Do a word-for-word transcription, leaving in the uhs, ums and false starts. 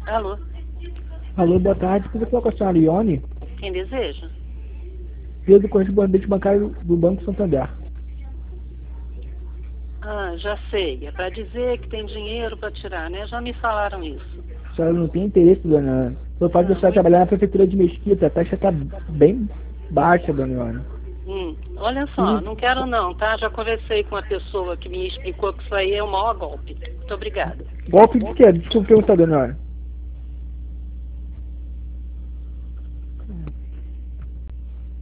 Alô? Alô, boa tarde. Queria falar com a senhora Ione, Quem deseja? Pedro, correspondente bancário do Banco Santander. Ah, já sei. É para dizer que tem dinheiro para tirar, né? Já me falaram isso. A senhora não tem interesse, dona Ione? Só faz a Ah, senhora muito... trabalhar na prefeitura de Mesquita. A taxa está bem baixa, dona Ione. hum, olha só, Sim. não quero não, tá? Já conversei com a pessoa que me explicou que isso aí é o maior golpe. Muito obrigada. Golpe de quê? Desculpa perguntar, dona Ione.